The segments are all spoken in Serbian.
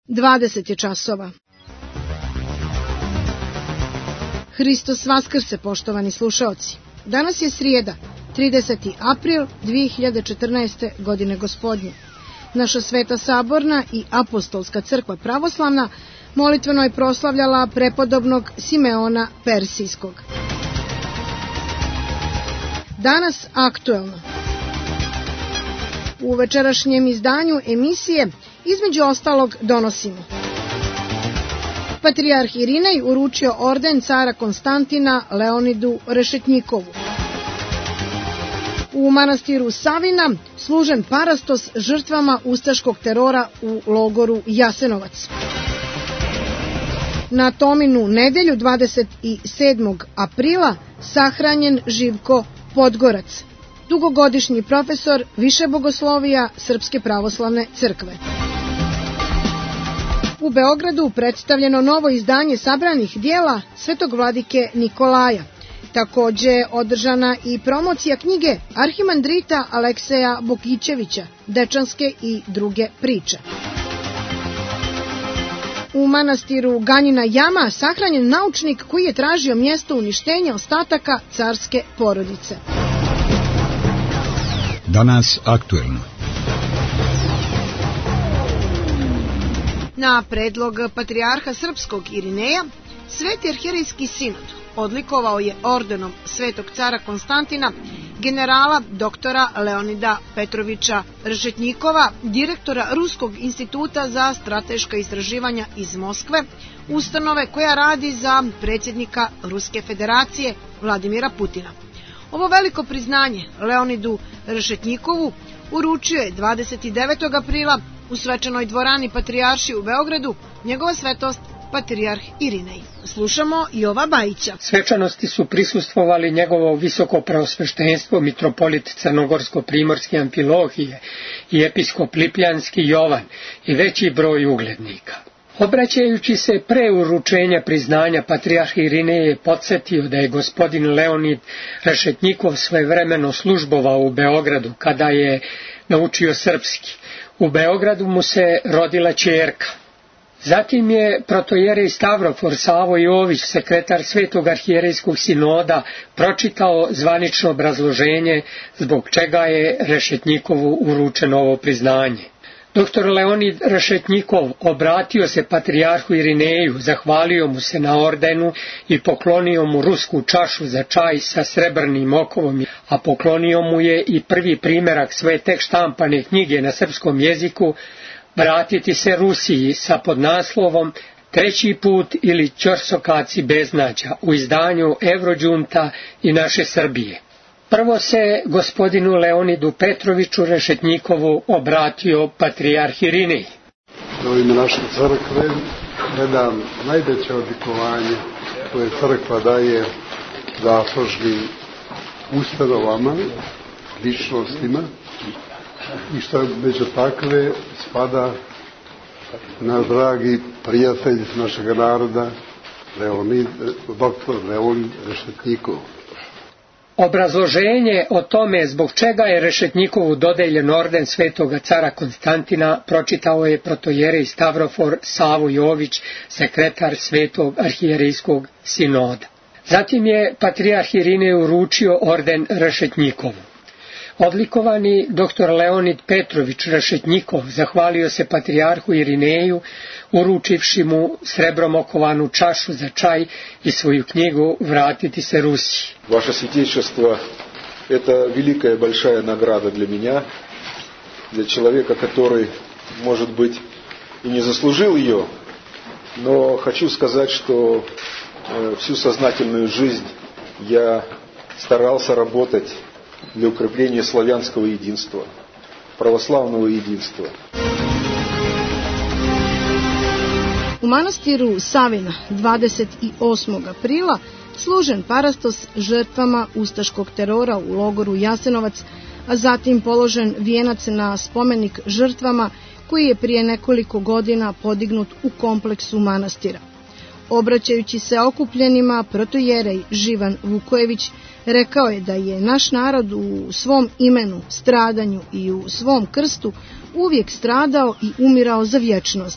20 je časova. Hristos vaskrse, poštovani slušaoci. Danas je srijeda, 30. april 2014. godine gospodnje. Naša Sveta Saborna i Apostolska crkva pravoslavna molitveno je proslavljala prepodobnog Simeona Persijskog. Danas aktuelno. U večerašnjem izdanju emisije između ostalog donosimo: Patrijarh Irinej uručio orden cara Konstantina Leonidu Rešetnjikovu. U manastiru Savina služen parastos žrtvama ustaškog terora u logoru Jasenovac. Na Tominu nedelju 27. aprila sahranjen Živko Podgorac, dugogodišnji profesor više bogoslovija Srpske pravoslavne crkve. U Beogradu predstavljeno novo izdanje sabranih dijela Svetog vladike Nikolaja. Takođe održana i promocija knjige arhimandrita Alekseja Bokićevića, Dečanske i druge priče. U manastiru Ganjina Jama sahranjen naučnik koji je tražio mjesto uništenja ostataka carske porodice. Danas aktuelno. Na predlog patrijarha srpskog Irineja, Sveti arhijerejski sinod odlikovao je ordenom Svetog cara Konstantina generala doktora Leonida Petrovića Rešetnjikova, direktora Ruskog instituta za strateška istraživanja iz Moskve, ustanove koja radi za predsjednika Ruske federacije Vladimira Putina. Ovo veliko priznanje Leonidu Rešetnjikovu uručio je 29. aprila u svečanoj dvorani Patrijaršije u Beogradu njegova svetost Patrijarh Irinej. Slušamo Jova Bajića. Svečanosti su prisustvovali njegovo visoko preosveštenstvo mitropolit Crnogorsko-primorske Amfilohije i episkop Lipljanski Jovan i veći broj uglednika. Obraćajući se pre uručenja priznanja, Patrijarh Irinej je podsjetio da je gospodin Leonid Rešetnjikov svojevremeno službovao u Beogradu kada je naučio srpski. U Beogradu mu se rodila ćerka. Zatim je protojerej Stavrofor Savo Jović, sekretar Svetog arhijerejskog sinoda, pročitao zvanično obrazloženje zbog čega je Rešetnjikovu uručeno ovo priznanje. Dr. Leonid Rešetnjikov obratio se patrijarhu Irineju, zahvalio mu se na ordenu i poklonio mu rusku čašu za čaj sa srebrnim okovom, a poklonio mu je i prvi primerak svoje tek štampane knjige na srpskom jeziku Vratiti se Rusiji sa podnaslovom Treći put ili Ćorsokaci beznađa u izdanju Evrođunta i naše Srbije. Prvo se gospodinu Leonidu Petroviću Rešetnjikovu obratio patrijarh Irinej. U ime naše crkve predam najveće odlikovanje koje crkva daje zaslužnim ustanovama, ličnostima, i što među takve spada naš dragi prijatelj našeg naroda, doktor Leonid Rešetnjikov. Obrazloženje o tome zbog čega je Rešetnjikovu dodeljen orden Svetoga cara Konstantina pročitao je protojerej Stavrofor Savo Jović, sekretar Svetog arhijerejskog sinoda. Zatim je patrijarh Irinej uručio orden Rešetnjikovu. Odlikovani dr. Leonid Petrović Rešetnjikov zahvalio se patrijarhu Irineju, uručivši mu srebrom okovanu čašu za čaj i svoju knjigу «Vratiti se Rusiji». Ваше святейшество – это великая большая награда для меня, для человека, который, может быть, и не заслужил ее, но хочу сказать, что всю сознательную жизнь я старался работать для укрепления славянского единства, православного единства. U manastiru Savina 28. aprila služen parastos žrtvama ustaškog terora u logoru Jasenovac, a zatim položen vijenac na spomenik žrtvama koji je prije nekoliko godina podignut u kompleksu manastira. Obraćajući se okupljenima, protojerej Živan Vukojević rekao je da je naš narod u svom imenu, stradanju i u svom krstu uvijek stradao i umirao za vječnost.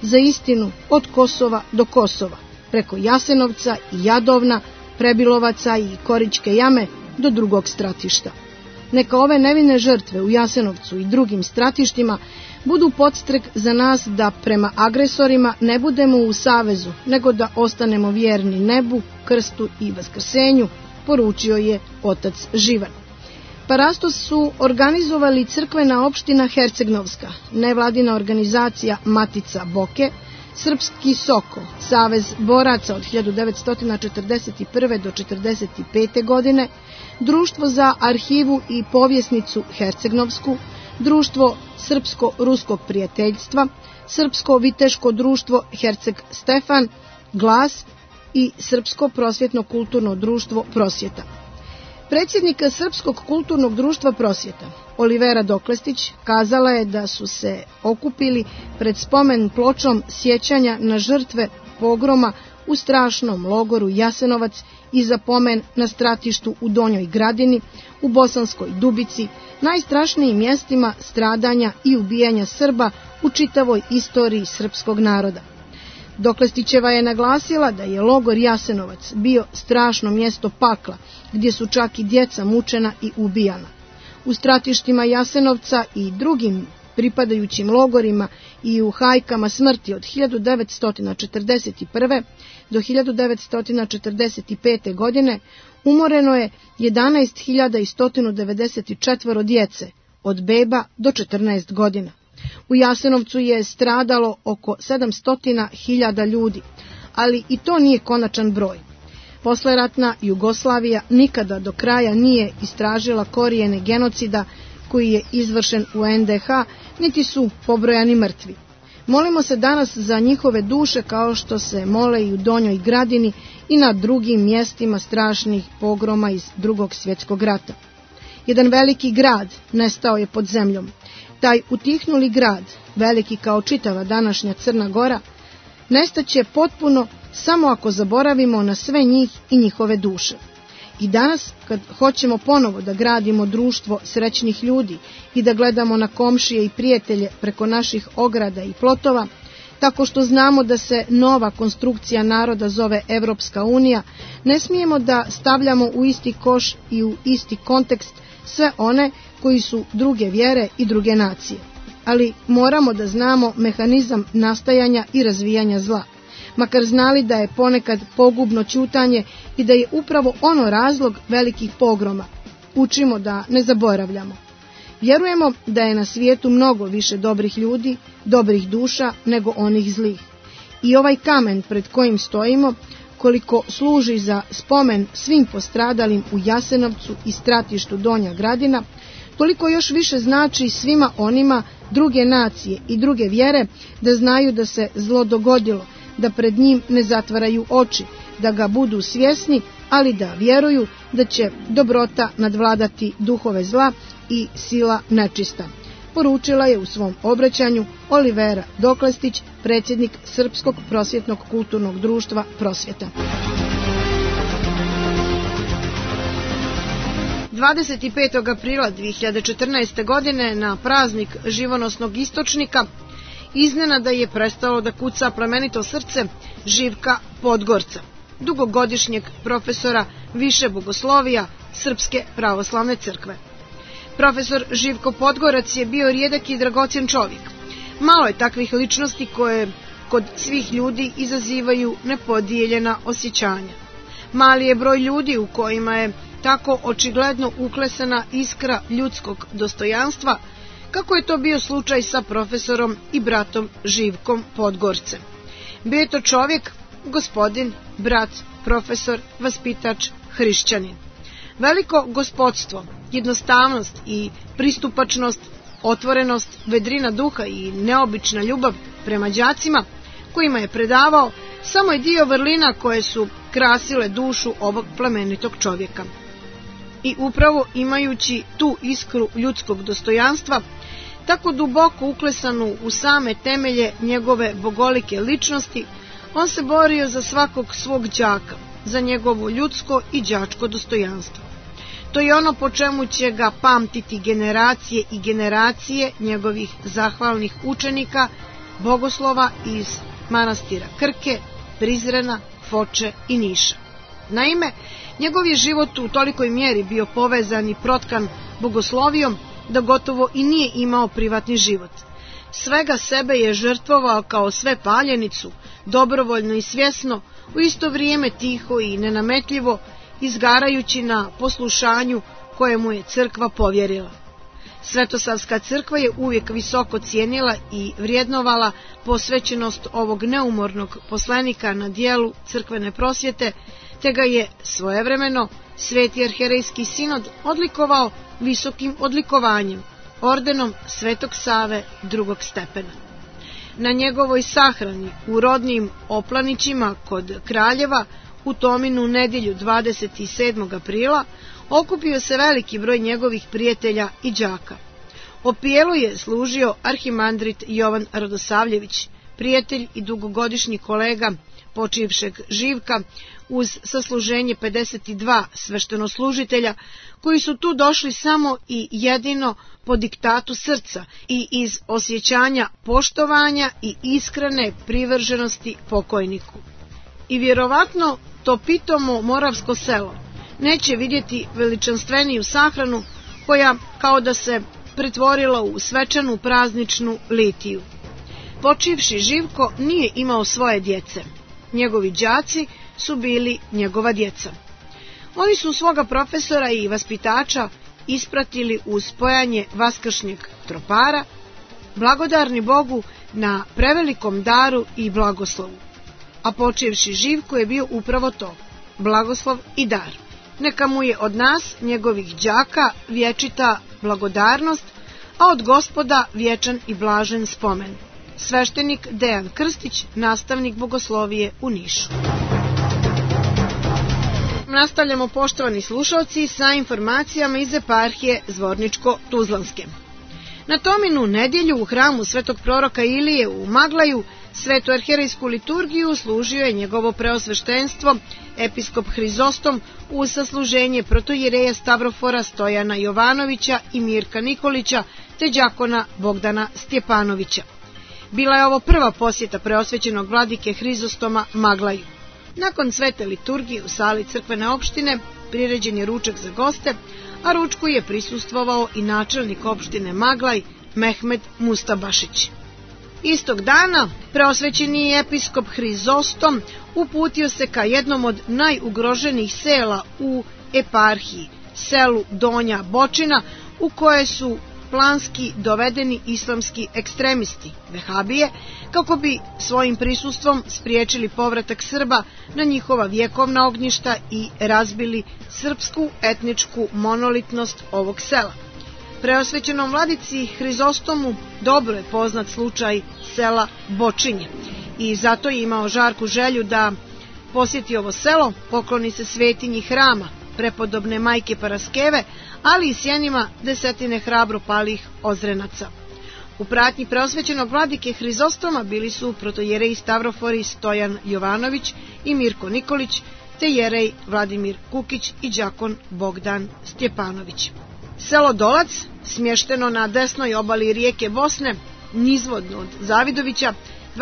za istinu od Kosova do Kosova, preko Jasenovca i Jadovna, Prebilovaca i Koričke jame do drugog stratišta. Neka ove nevine žrtve u Jasenovcu i drugim stratištima budu podstrek za nas da prema agresorima ne budemo u savezu, nego da ostanemo vjerni nebu, krstu i vaskrsenju, poručio je otac Živan. Parastos su organizovali crkvena opština Hercegnovska, nevladina organizacija Matica Boke, Srpski Sokol, Savez boraca od 1941. do 1945. godine, Društvo za arhivu i povjesnicu Hercegnovsku, Društvo Srpsko-ruskog prijateljstva, Srpsko viteško društvo Herceg Stefan, Glas i Srpsko prosvjetno-kulturno društvo Prosvjeta. Predsjednika Srpskog kulturnog društva Prosvjeta, Olivera Doklestić, kazala je da su se okupili pred spomen pločom sjećanja na žrtve pogroma u strašnom logoru Jasenovac i za pomen na stratištu u Donjoj Gradini, u Bosanskoj Dubici, najstrašnijim mjestima stradanja i ubijanja Srba u čitavoj istoriji srpskog naroda. Doklestićeva je naglasila da je logor Jasenovac bio strašno mjesto pakla, gdje su čak i djeca mučena i ubijana. U stratištima Jasenovca i drugim pripadajućim logorima i u hajkama smrti od 1941. do 1945. godine umoreno je 11.194 djece, od beba do 14 godina. U Jasenovcu je stradalo oko 700.000 ljudi, ali i to nije konačan broj. Posleratna Jugoslavija nikada do kraja nije istražila korijene genocida koji je izvršen u NDH, niti su pobrojani mrtvi. Molimo se danas za njihove duše kao što se mole i u Donjoj Gradini i na drugim mjestima strašnih pogroma iz Drugog svjetskog rata. Jedan veliki grad nestao je pod zemljom. Taj utihnuli grad, veliki kao čitava današnja Crna Gora, nestaće potpuno samo ako zaboravimo na sve njih i njihove duše. I danas, kad hoćemo ponovo da gradimo društvo srećnih ljudi i da gledamo na komšije i prijatelje preko naših ograda i plotova, tako što znamo da se nova konstrukcija naroda zove Evropska unija, ne smijemo da stavljamo u isti koš i u isti kontekst sve one koji su druge vjere i druge nacije. Ali moramo da znamo mehanizam nastajanja i razvijanja zla, makar znali da je ponekad pogubno ćutanje i da je upravo ono razlog velikih pogroma. Učimo da ne zaboravljamo. Vjerujemo da je na svijetu mnogo više dobrih ljudi, dobrih duša nego onih zlih. I ovaj kamen pred kojim stojimo, koliko služi za spomen svim postradalim u Jasenovcu i stratištu Donja Gradina, toliko još više znači svima onima druge nacije i druge vjere da znaju da se zlo dogodilo, da pred njim ne zatvaraju oči, da ga budu svjesni, ali da vjeruju da će dobrota nadvladati duhove zla i sila nečista. Poručila je u svom obraćanju Olivera Doklestić, predsjednik Srpskog prosvjetnog kulturnog društva Prosvjeta. 25. aprila 2014. godine na praznik živonosnog istočnika iznenada je prestalo da kuca plemenito srce Živka Podgorca, dugogodišnjeg profesora više bogoslovija Srpske pravoslavne crkve. Profesor Živko Podgorac je bio rijedak i dragocjen čovjek. Malo je takvih ličnosti koje kod svih ljudi izazivaju nepodijeljena osjećanja. Mali je broj ljudi u kojima je tako očigledno uklesana iskra ljudskog dostojanstva, kako je to bio slučaj sa profesorom i bratom Živkom Podgorcem. Bio je to čovjek, gospodin, brat, profesor, vaspitač, hrišćanin. Veliko gospodstvo, jednostavnost i pristupačnost, otvorenost, vedrina duha i neobična ljubav prema đacima kojima je predavao samo je dio vrlina koje su krasile dušu ovog plemenitog čovjeka. I upravo imajući tu iskru ljudskog dostojanstva, tako duboko uklesanu u same temelje njegove bogolike ličnosti, on se borio za svakog svog đaka, za njegovo ljudsko i đačko dostojanstvo. To je ono po čemu će ga pamtiti generacije i generacije njegovih zahvalnih učenika, bogoslova iz manastira Krke, Prizrena, Foče i Niša. Naime, njegov je život u tolikoj mjeri bio povezan i protkan bogoslovijom da gotovo i nije imao privatni život. Svega sebe je žrtvovao kao sve paljenicu, dobrovoljno i svjesno, u isto vrijeme tiho i nenametljivo, izgarajući na poslušanju koje mu je crkva povjerila. Svetosavska crkva je uvijek visoko cijenila i vrijednovala posvećenost ovog neumornog poslanika na dijelu crkvene prosvjete, te ga je svojevremeno Sveti arhijerejski sinod odlikovao visokim odlikovanjem, ordenom Svetog Save drugog stepena. Na njegovoj sahrani u rodnim Oplanićima kod Kraljeva u Tominu nedjelju 27. aprila okupio se veliki broj njegovih prijatelja i đaka. Opijelu je služio arhimandrit Jovan Radosavljević, prijatelj i dugogodišnji kolega počivšeg Živka, uz sasluženje 52 sveštenoslužitelja koji su tu došli samo i jedino po diktatu srca i iz osjećanja poštovanja i iskrene privrženosti pokojniku. I vjerovatno to pitomo moravsko selo neće vidjeti veličanstveniju sahranu koja kao da se pretvorila u svečanu prazničnu litiju. Počivši Živko nije imao svoje djece. Njegovi đaci su bili njegova djeca. Oni su svoga profesora i vaspitača ispratili uz spojanje vaskršnjeg tropara, blagodarni Bogu na prevelikom daru i blagoslovu. A počivši Živko je bio upravo to, blagoslov i dar. Neka mu je od nas, njegovih đaka, vječita blagodarnost, a od Gospoda vječan i blažen spomen. Sveštenik Dejan Krstić, nastavnik bogoslovije u Nišu. Nastavljamo, poštovani slušalci, sa informacijama iz eparhije Zvorničko-Tuzlanske. Na Tominu nedjelju u hramu svetog proroka Ilije u Maglaju svetu arhijerejsku liturgiju služio je njegovo preosveštenstvo episkop Hrizostom uz sasluženje protoijereja Stavrofora Stojana Jovanovića i Mirka Nikolića te đakona Bogdana Stjepanovića. Bila je ovo prva posjeta preosvećenog vladike Hrizostoma Maglaju. Nakon svete liturgije u sali crkvene opštine priređen je ručak za goste, a ručku je prisustvovao i načelnik opštine Maglaj Mehmed Mustabašić. Istog dana preosvećeni episkop Hrizostom uputio se ka jednom od najugroženijih sela u eparhiji, selu Donja Bočina, u koje su planski dovedeni islamski ekstremisti, vehabije, kako bi svojim prisustvom spriječili povratak Srba na njihova vjekovna ognjišta i razbili srpsku etničku monolitnost ovog sela. Preosvećenom vladici Hrizostomu dobro je poznat slučaj sela Bočinje i zato je imao žarku želju da posjeti ovo selo, pokloni se svetinji hrama prepodobne majke Paraskeve, ali i sjenima desetine hrabro palih ozrenaca. U pratnji preosvećenog vladike Hrizostoma bili su protojerej Stavrofori Stojan Jovanović i Mirko Nikolić, te jerej Vladimir Kukić i đakon Bogdan Stjepanović. Selo Dolac, smješteno na desnoj obali rijeke Bosne, nizvodno od Zavidovića,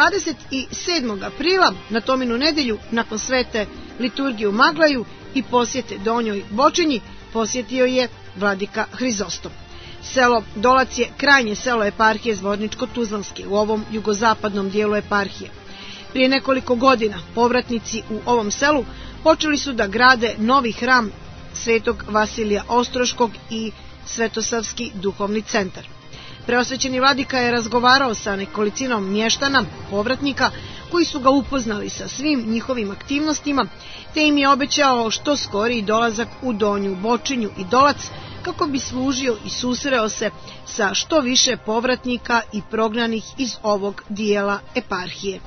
27. aprila na Tominu nedjelju, nakon svete liturgije u Maglaju i posjete Donjoj Bočinji, posjetio je vladika Hrizostom. Selo Dolac je krajnje selo eparhije Zvorničko-Tuzlanske u ovom jugozapadnom dijelu eparhije. Prije nekoliko godina povratnici u ovom selu počeli su da grade novi hram svetog Vasilija Ostroškog i Svetosavski duhovni centar. Preosvećeni vladika je razgovarao sa nekolicinom mještana, povratnika, koji su ga upoznali sa svim njihovim aktivnostima, te im je obećao što skoriji dolazak u Donju Bočinju i Dolac, kako bi služio i susreo se sa što više povratnika i prognanih iz ovog dijela eparhije.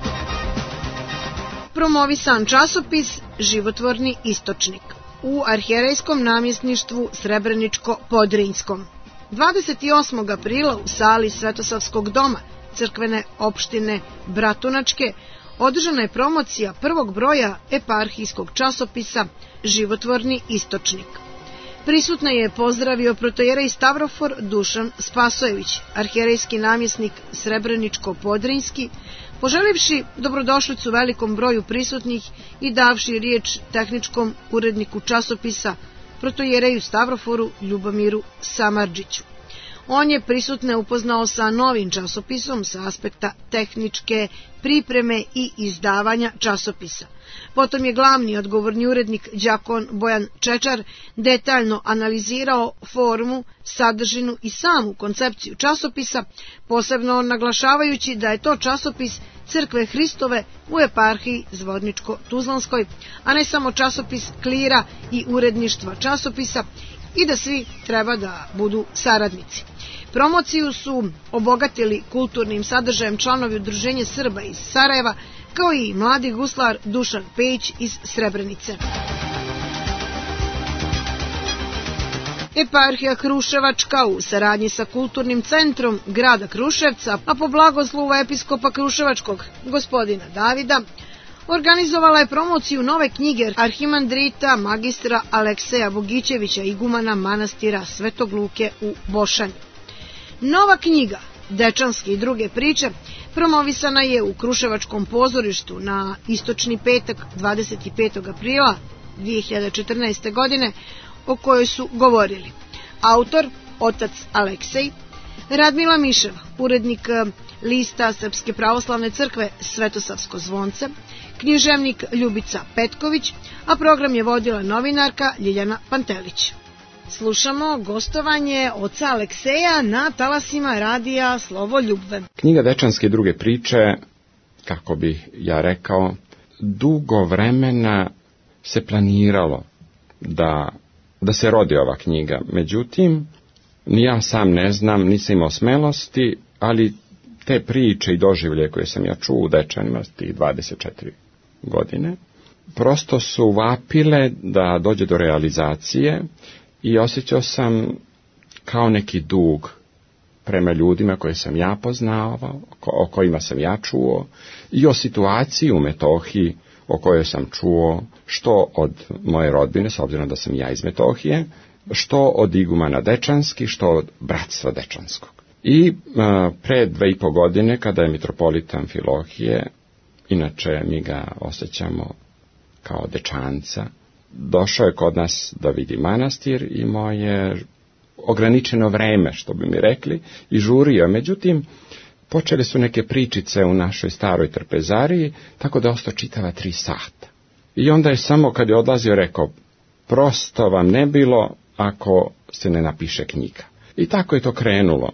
Promovisan časopis Životvorni istočnik u arhijerejskom namjesništvu Srebreničko-Podrinjskom. 28. aprila u sali Svetosavskog doma crkvene opštine Bratunačke održana je promocija prvog broja eparhijskog časopisa Životvorni istočnik. Prisutne je pozdravio protojerej Stavrofor Dušan Spasojević, arhijerejski namjesnik Srebreničko-Podrinjski, poželivši dobrodošlicu velikom broju prisutnih i davši riječ tehničkom uredniku časopisa protojereju Stavroforu Ljubomiru Samardžiću. On je prisutne upoznao sa novim časopisom sa aspekta tehničke pripreme i izdavanja časopisa. Potom je glavni odgovorni urednik đakon Bojan Čečar detaljno analizirao formu, sadržinu i samu koncepciju časopisa, posebno naglašavajući da je to časopis Crkve Hristove u eparhiji Zvorničko-Tuzlanskoj, a ne samo časopis klira i uredništva časopisa, i da svi treba da budu saradnici. Promociju su obogatili kulturnim sadržajem članovi Udruženja Srba iz Sarajeva, kao i mladi guslar Dušan Pejić iz Srebrenice. Eparhija Kruševačka u saradnji sa Kulturnim centrom grada Kruševca, a po blagoslovu episkopa Kruševačkog gospodina Davida, organizovala je promociju nove knjige arhimandrita magistra Alekseja Bogićevića, igumana manastira Svetog Luke u Bošanju. Nova knjiga, Dečanske i druge priče, promovisana je u Kruševačkom pozorištu na istočni petak 25. aprila 2014. godine, o kojoj su govorili autor, otac Aleksej, Radmila Miševa, urednik lista Srpske pravoslavne crkve Svetosavsko zvonce, književnik Ljubica Petković, a program je vodila novinarka Ljiljana Pantelić. Slušamo gostovanje oca Alekseja na talasima radija Slovo Ljubve. Knjiga Dečanske i druge priče, kako bih ja rekao, dugo vremena se planiralo da se rodi ova knjiga. Međutim, ni ja sam ne znam, nisam imao smelosti, ali te priče i doživlje koje sam ja čuo u Dečanima tih 24 godine, prosto su vapile da dođe do realizacije i osjećao sam kao neki dug prema ljudima koje sam ja poznavao, o kojima sam ja čuo, i o situaciji u Metohiji o kojoj sam čuo, što od moje rodbine, s obzirom da sam ja iz Metohije, što od igumana Dečanskih, što od bratstva Dečanskog. I pre 2,5 godine, kada je mitropolit Amfilohije, inače mi ga osjećamo kao Dečanca, došao je kod nas da vidi manastir, imao je ograničeno vreme, što bi mi rekli, i žurio. Međutim, počeli su neke pričice u našoj staroj trpezariji, tako da je ostao čitava 3 sata. I onda je samo kad je odlazio rekao, prosto vam ne bilo ako se ne napiše knjiga. I tako je to krenulo.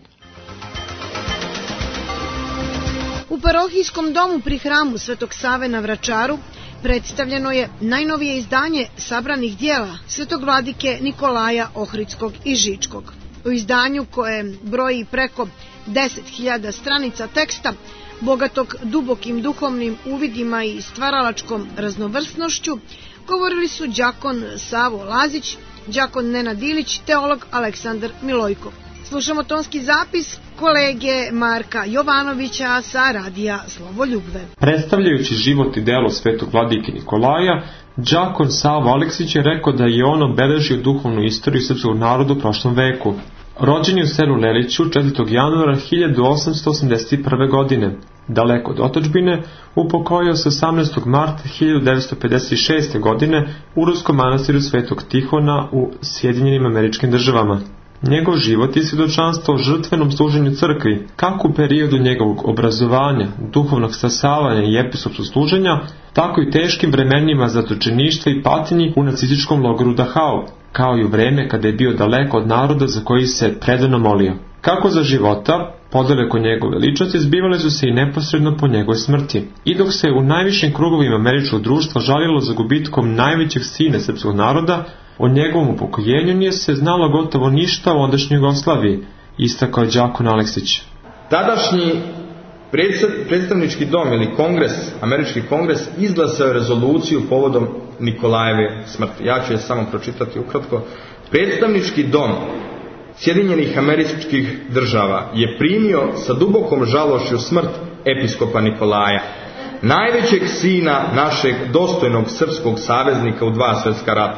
U parohijskom domu pri hramu Svetog Save na Vračaru predstavljeno je najnovije izdanje sabranih dijela Svetog vladike Nikolaja Ohridskog i Žičkog. U izdanju, koje broji preko 10.000 stranica teksta, bogatog dubokim duhovnim uvidima i stvaralačkom raznovrsnošću, govorili su đakon Savo Lazić, đakon Nenad Ilić, teolog Aleksandar Milojkov. Slušamo tonski zapis kolege Marka Jovanovića sa radija Slovo Ljubve. Predstavljajući život i delo Svetog vladike Nikolaja, đakon Savo Aleksić je rekao da je on obeležio duhovnu istoriju srpskog naroda u prošlom veku. Rođen je u selu Leliću 4. januara 1881. godine. Daleko od otadžbine, upokojio se 18. marta 1956. godine u ruskom manastiru Svetog Tihona u Sjedinjenim Američkim Državama. Njegov život je svjedočanstvo o žrtvenom služenju crkvi, kako u periodu njegovog obrazovanja, duhovnog stasavanja i episkopskog služenja, tako i teškim vremenima zatočeništva i patnji u nacističkom logoru Dachau, kao i u vreme kada je bio daleko od naroda za koji se predano molio. Kako za života, podaleko njegove ličnosti zbivale su se i neposredno po njegovoj smrti. I dok se u najvišim krugovima američkog društva žalilo za gubitkom najvećeg sina srpskog naroda, o njegovom upokojenju nije se znalo gotovo ništa u ondašnjoj Jugoslaviji, istakao je đakon Aleksić. Tadašnji predstavnički dom ili kongres, američki kongres, izglasao je rezoluciju povodom Nikolajeve smrti. Ja ću je samo pročitati ukratko. Predstavnički dom Sjedinjenih Američkih Država je primio sa dubokom žalošću smrt episkopa Nikolaja, najvećeg sina našeg dostojnog srpskog saveznika u 2 svjetska rata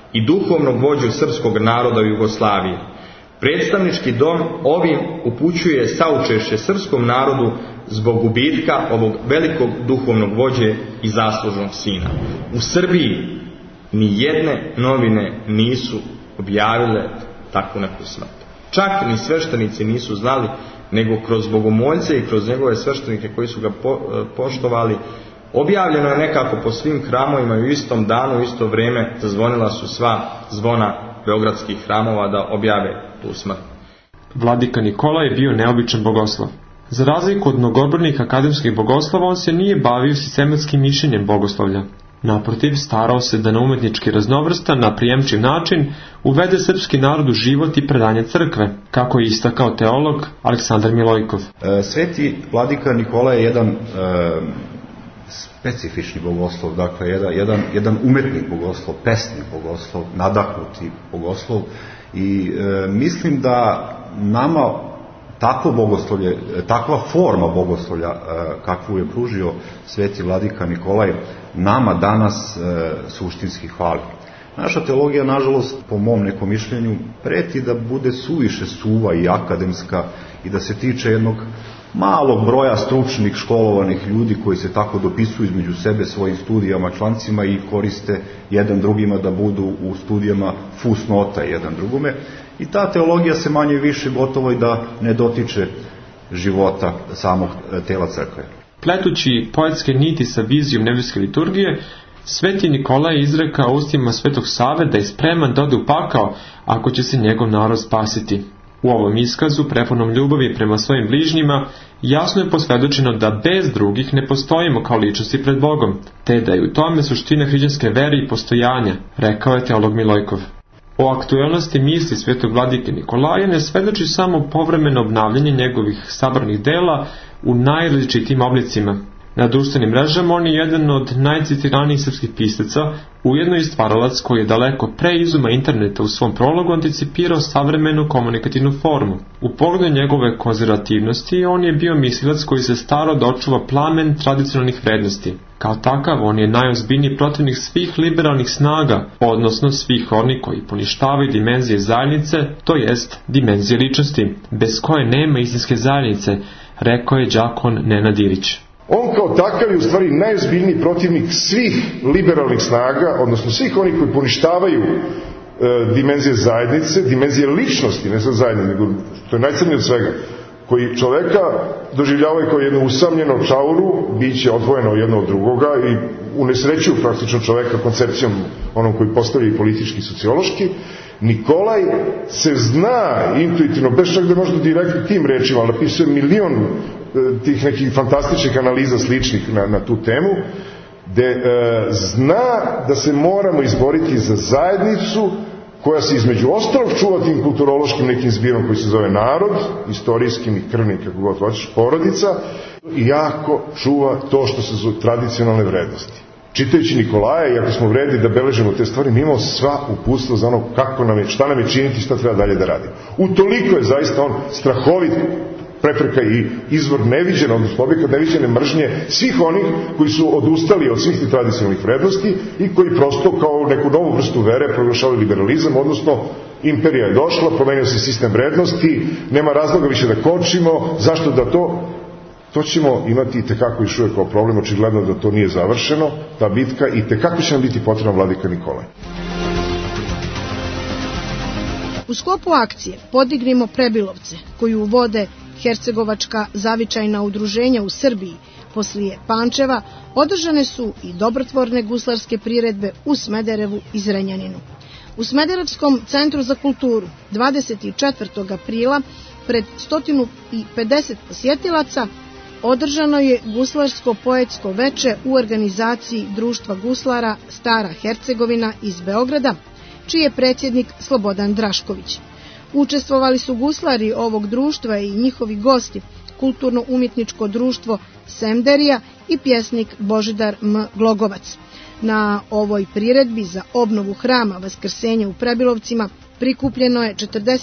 i duhovnog vođu srpskog naroda u Jugoslaviji. Predstavnički dom ovim upućuje saučešće srpskom narodu zbog gubitka ovog velikog duhovnog vođe i zaslužnog sina. U Srbiji ni jedne novine nisu objavile takvu neku smrt. Čak ni sveštenici nisu znali, nego kroz bogomoljce i kroz njegove sveštenike koji su ga poštovali, objavljeno je nekako po svim hramovima i u istom danu, u isto vrijeme zazvonila su sva zvona beogradskih hramova da objave tu smrt. Vladika Nikola je bio neobičan bogoslov. Za razliku od mnogobrojnih akademskih bogoslova, on se nije bavio sistematskim mišljenjem bogoslovlja. Naprotiv, starao se da na umetnički raznovrstan, na prijemčiv način uvede srpski narod u život i predanje crkve, kako je istakao teolog Aleksandar Milojkov. Sveti vladika Nikola je jedan specifični bogoslov, dakle jedan umetnik bogoslov, pesnik bogoslov, nadahnuti bogoslov i mislim da nama takvo bogoslovlje, takva forma bogoslovlja kakvu je pružio sveti vladika Nikolaj, nama danas suštinski hvali. Naša teologija, nažalost, po mom nekom mišljenju, preti da bude suviše suva i akademska i da se tiče jednog malog broja stručnih, školovanih ljudi koji se tako dopisuju između sebe svojim studijama, člancima i koriste jedan drugima da budu u studijama fusnota jedan drugome. I ta teologija se manje i više gotovo i da ne dotiče života samog tela crkve. Pletući poetske niti sa vizijom nebeske liturgije, sveti Nikola je izrekao ustima svetog Save da je spreman da ode u pakao ako će se njegov narod spasiti. U ovom iskazu, prepunom ljubavi prema svojim bližnjima, jasno je posvjedočeno da bez drugih ne postojimo kao ličnosti pred Bogom, te da je u tome suština hrišćanske vere i postojanja, rekao je teolog Milojkov. O aktuelnosti misli svetog vladike Nikolaja ne svedoči samo povremeno obnavljanje njegovih sabranih dela u najrazličitijim oblicima. Na društvenim mrežama on je jedan od najcitiranijih srpskih pisaca, ujedno i stvaralac koji je daleko pre izuma interneta u svom prologu anticipirao savremenu komunikativnu formu. U pogledu njegove konzervativnosti on je bio mislilac koji se starao da očuva plamen tradicionalnih vrednosti. Kao takav, on je najozbiljniji protivnik svih liberalnih snaga, odnosno svih onih koji poništavaju dimenzije zajednice, to jest dimenzije ličnosti, bez koje nema istinske zajednice, rekao je đakon Nenad Irić. On kao takav je u stvari najozbiljniji protivnik svih liberalnih snaga, odnosno svih onih koji poništavaju dimenzije zajednice, dimenzije ličnosti, ne sad zajednice, nego to je najcrnije od svega, koji čoveka doživljavaju kao jednu usamljenu čauru, biće odvojeno jedno od drugoga i unesrećuju praktično čoveka koncepcijom onom koji postavlja i politički i sociološki. Nikolaj se zna intuitivno, bez čak da možda direktno tim rečima, ali napisuje milion tih nekih fantastičnih analiza sličnih na tu temu, gde zna da se moramo izboriti za zajednicu koja se između ostalog čuva tim kulturološkim nekim zbirom koji se zove narod, istorijskim i krvnim, kako god hoćeš, porodica, i jako čuva to što se zove tradicionalne vrednosti. Čitajući Nikolaja, i ako smo vredi da beležimo te stvari, mi imamo sva uputstva za ono kako nam je, šta nam je činiti, šta treba dalje da radimo. Utoliko je zaista on strahovit prepreka i izvor neviđena, odnosno objekat neviđene mržnje svih onih koji su odustali od svih tih tradicionalnih vrednosti i koji prosto kao neku novu vrstu vere proglašavaju liberalizam, odnosno imperija je došla, promenio se sistem vrednosti, nema razloga više da kočimo, zašto da to ćemo imati i tekako još uvijek kao problem, očigledno da to nije završeno, ta bitka, i tekako će nam biti potrebna vladika Nikolaj. U sklopu akcije Podignimo Prebilovce, koju vode hercegovačka zavičajna udruženja u Srbiji, poslije Pančeva, održane su i dobrotvorne guslarske priredbe u Smederevu i Zrenjaninu. U Smederevskom centru za kulturu 24. aprila pred 150 posjetilaca održano je guslarsko-poetsko veče u organizaciji Društva guslara Stara Hercegovina iz Beograda, čiji je predsjednik Slobodan Drašković. Učestvovali su guslari ovog društva i njihovi gosti, kulturno-umjetničko društvo Semderija i pjesnik Božidar M. Glogovac. Na ovoj priredbi za obnovu hrama Vaskrsenja u Prebilovcima prikupljeno je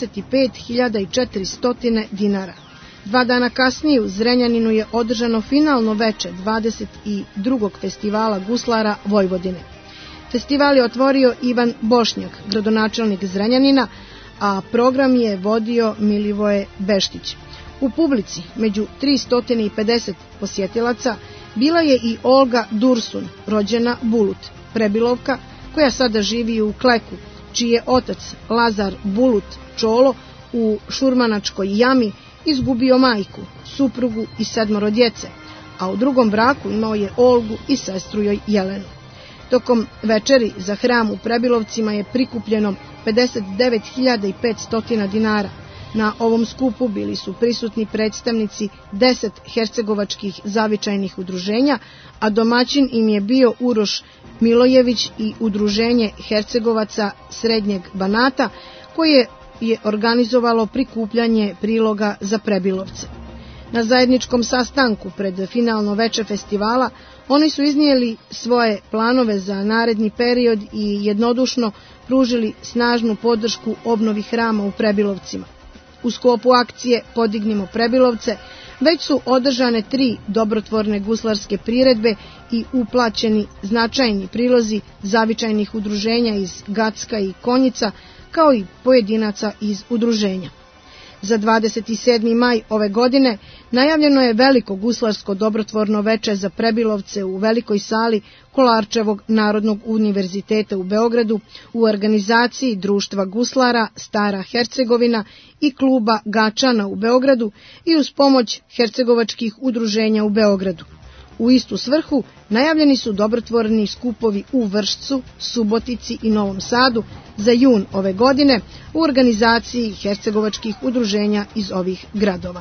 45.400 dinara. 2 dana kasnije u Zrenjaninu je održano finalno veče 22. festivala guslara Vojvodine. Festival je otvorio Ivan Bošnjak, gradonačelnik Zrenjanina, a program je vodio Milivoje Beštić. U publici, među 350 posjetilaca, bila je i Olga Dursun, rođena Bulut, Prebilovka, koja sada živi u Kleku, čiji je otac Lazar Bulut Čolo u Šurmanačkoj jami izgubio majku, suprugu i 7 djece, a u drugom braku imao je Olgu i sestru joj Jelenu. Tokom večeri za hram u Prebilovcima je prikupljeno 59.500 dinara. Na ovom skupu bili su prisutni predstavnici 10 hercegovačkih zavičajnih udruženja, a domaćin im je bio Uroš Milojević i udruženje Hercegovaca Srednjeg Banata, koje je organizovalo prikupljanje priloga za Prebilovce. Na zajedničkom sastanku pred finalno veče festivala oni su iznijeli svoje planove za naredni period i jednodušno pružili snažnu podršku obnovi hrama u Prebilovcima. U sklopu akcije Podignimo Prebilovce već su održane 3 dobrotvorne guslarske priredbe i uplaćeni značajni prilozi zavičajnih udruženja iz Gacka i Konjica, kao i pojedinaca iz udruženja. Za 27. maj ove godine najavljeno je veliko guslarsko dobrotvorno veče za Prebilovce u velikoj sali Kolarčevog Narodnog univerziteta u Beogradu u organizaciji Društva guslara Stara Hercegovina i kluba Gačana u Beogradu i uz pomoć hercegovačkih udruženja u Beogradu. U istu svrhu najavljeni su dobrotvorni skupovi u Vršcu, Subotici i Novom Sadu za jun ove godine u organizaciji hercegovačkih udruženja iz ovih gradova.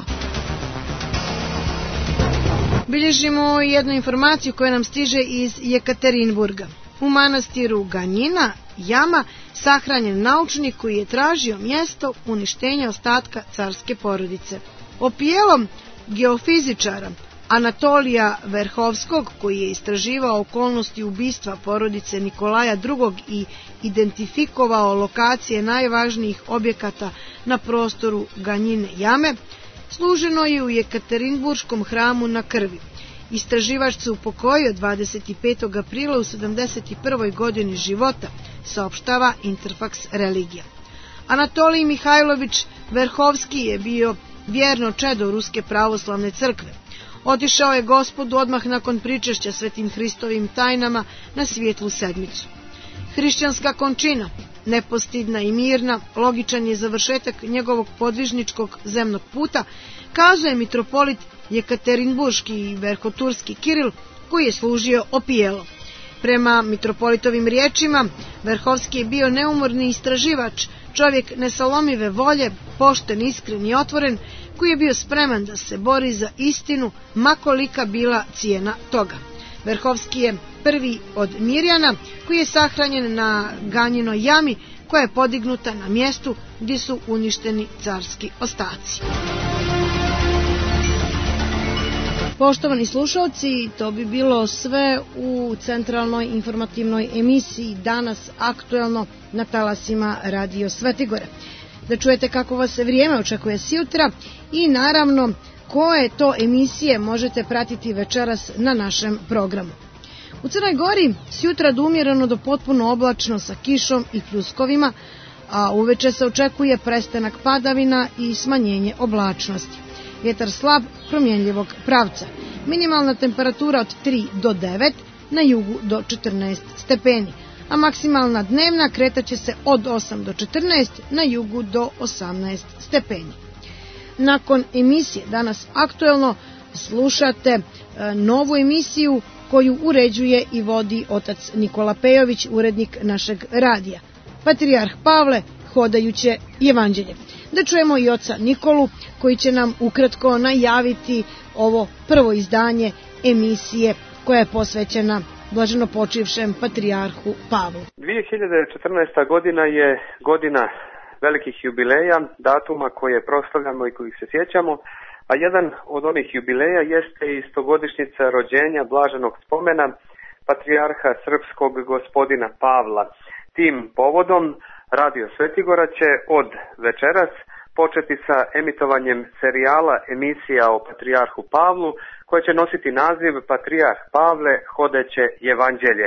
Bilježimo jednu informaciju koja nam stiže iz Jekaterinburga. U manastiru Ganjina jama sahranjen naučnik koji je tražio mjesto uništenja ostatka carske porodice. Opijelom geofizičara Anatolija Verhovskog, koji je istraživao okolnosti ubistva porodice Nikolaja II. I identifikovao lokacije najvažnijih objekata na prostoru Ganjine jame, služeno je u Jekaterinburškom hramu na krvi. Istraživač se upokojio 25. aprila u 71. godini života, saopštava Interfax Religija. Anatolij Mihajlović Verhovski je bio vjerno čedo Ruske pravoslavne crkve. Otišao je Gospodu odmah nakon pričešća svetim Hristovim tajnama na Svijetlu sedmicu. Hrišćanska končina, nepostidna i mirna, logičan je završetak njegovog podvižničkog zemnog puta, kazuje mitropolit Jekaterinburški i Verhoturski Kiril, koji je služio opijelo. Prema mitropolitovim riječima, Verhovski je bio neumorni istraživač, čovjek nesalomive volje, pošten, iskren i otvoren, koji je bio spreman da se bori za istinu, ma kolika bila cijena toga. Verhovski je prvi od Mirjana koji je sahranjen na Ganjinoj jami, koja je podignuta na mjestu gdje su uništeni carski ostaci. Poštovani slušalci, to bi bilo sve u centralnoj informativnoj emisiji Danas aktuelno na talasima Radio Svetigore. Da čujete kako vas se vrijeme očekuje sjutra i naravno koje to emisije možete pratiti večeras na našem programu. U Crnoj Gori sjutra umjereno do potpuno oblačno sa kišom i pljuskovima, a uveče se očekuje prestanak padavina i smanjenje oblačnosti. Vjetar slab, promjenljivog pravca. Minimalna temperatura od 3 do 9, na jugu do 14 stepeni, a maksimalna dnevna kretaće se od 8 do 14, na jugu do 18 stepeni. Nakon emisije Danas aktuelno slušate novu emisiju koju uređuje i vodi otac Nikola Pejović, urednik našeg radija. Patrijarh Pavle, hodajuće evanđelje. Da čujemo i oca Nikolu koji će nam ukratko najaviti ovo prvo izdanje emisije koja je posvećena blaženo počivšem patrijarhu Pavlu. 2014. godina je godina velikih jubileja, datuma koje proslavljamo i kojih se sjećamo, a jedan od onih jubileja jeste i 100-godišnjica rođenja blaženog spomena patrijarha srpskog gospodina Pavla. Tim povodom Radio Svetigora će od večeras početi sa emitovanjem serijala emisija o patrijarhu Pavlu, koja će nositi naziv Patrijarh Pavle, hodeće evanđelje.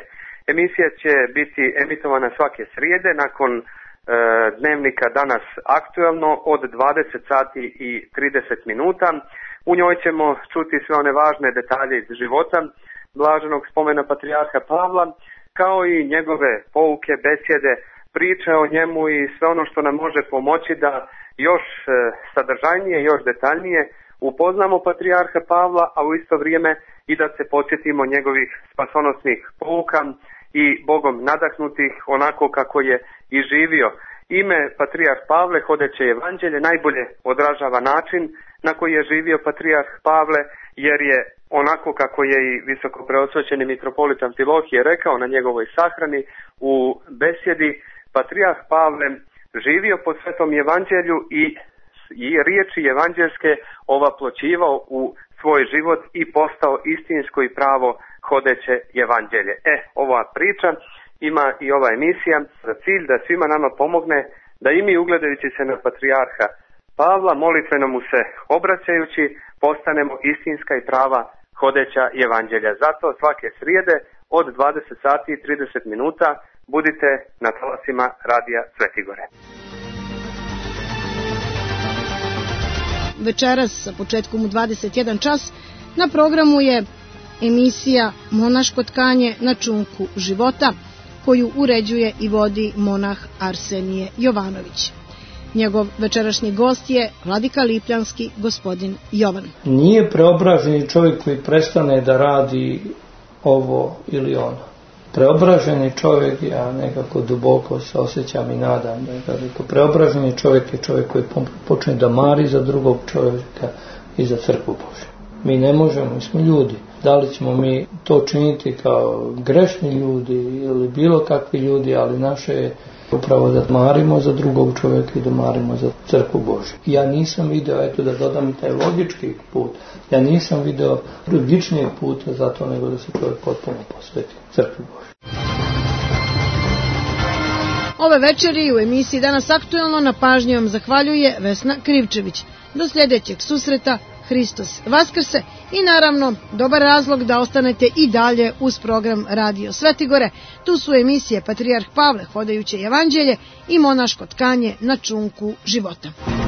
Emisija će biti emitovana svake srijede nakon dnevnika Danas aktuelno od 20 sati i 30 minuta. U njoj ćemo čuti sve one važne detalje iz života blaženog spomena patrijarha Pavla, kao i njegove pouke, besjede, priče o njemu i sve ono što nam može pomoći da još sadržajnije, još detaljnije upoznamo patrijarha Pavla, a u isto vrijeme i da se podsjetimo njegovih spasonosnih pouka i Bogom nadahnutih onako kako je i živio. Ime patrijarh Pavle, hodeće evanđelje, najbolje odražava način na koji je živio patrijarh Pavle, jer je onako kako je i visoko preosvećeni mitropolit Amfilohije rekao na njegovoj sahrani u besjedi, patrijarh Pavle živio po svetom evanđelju i riječi evanđelske ovaploćivao u svoj život i postao istinsko i pravo hodeće evanđelje. Ova priča ima i ova emisija za cilj da svima nama pomogne da i mi, ugledajući se na patrijarha Pavla, molitveno mu se obraćajući, postanemo istinska i prava hodeća evanđelja. Zato svake srijede od 20 sati i 30 minuta budite na talasima Radija Svetigore. Večeras sa početkom u 21 čas na programu je emisija Monaško tkanje na čunku života, koju uređuje i vodi monah Arsenije Jovanović. Njegov večerašnji gost je vladika Lipljanski gospodin Jovan. Nije preobraženi čovjek koji prestane da radi ovo ili ono. Preobraženi čovjek, ja nekako duboko se osjećam i nadam da preobraženi čovjek je čovjek koji počne da mari za drugog čovjeka i za crkvu Božju. Mi ne možemo, mi smo ljudi. Da li ćemo mi to činiti kao grešni ljudi ili bilo kakvi ljudi, ali naše je upravo da marimo za drugog čovjeka i da marimo za crkvu Božju. Ja nisam video, eto da dodam i taj logički put, ja nisam video logičnijeg puta za to nego da se čovjek potpuno posveti crkvi Božju. Ove večeri u emisiji Danas aktuelno na pažnji vam zahvaljuje Vesna Krivčević. Do sljedećeg susreta, Hristos Vaskrse i naravno dobar razlog da ostanete i dalje uz program Radio Svetigore. Tu su emisije Patrijarh Pavle, hodajuće evanđelje i Monaško tkanje na čunku života.